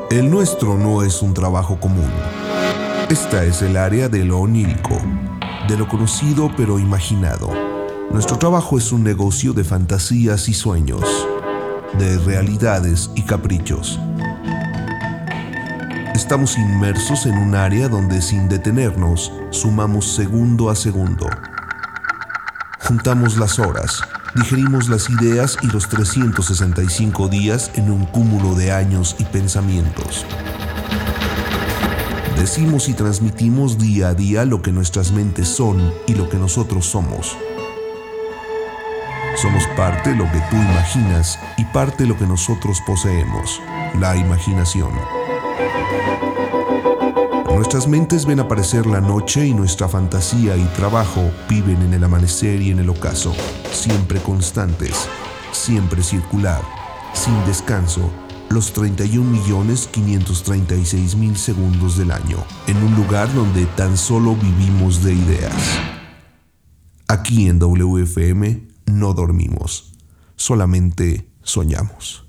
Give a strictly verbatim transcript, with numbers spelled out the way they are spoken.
El nuestro no es un trabajo común. Esta es el área de lo onírico, de lo conocido pero imaginado. Nuestro trabajo es un negocio de fantasías y sueños, de realidades y caprichos. Estamos inmersos en un área donde sin detenernos sumamos segundo a segundo. Juntamos las horas, digerimos las ideas y los trescientos sesenta y cinco días en un cúmulo de años y pensamientos. Decimos y transmitimos día a día lo que nuestras mentes son y lo que nosotros somos. Somos parte de lo que tú imaginas y parte de lo que nosotros poseemos, la imaginación. Nuestras mentes ven aparecer la noche y nuestra fantasía y trabajo viven en el amanecer y en el ocaso, siempre constantes, siempre circular, sin descanso, los treinta y un millones quinientos treinta y seis mil segundos del año, en un lugar donde tan solo vivimos de ideas. Aquí en W F M no dormimos, solamente soñamos.